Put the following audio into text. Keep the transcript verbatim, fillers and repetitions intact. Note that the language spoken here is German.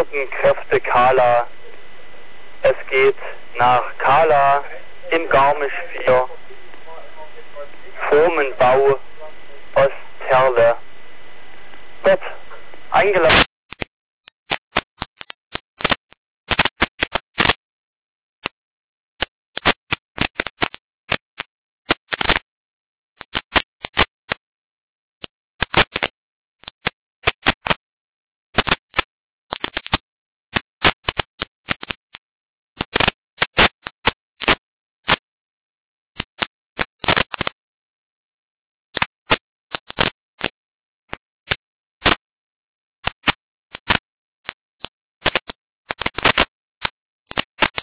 Stärkenkräfte Kala. Es geht nach Kala im Garmisch vier. Formenbau Ostherle. Dort eingeladen.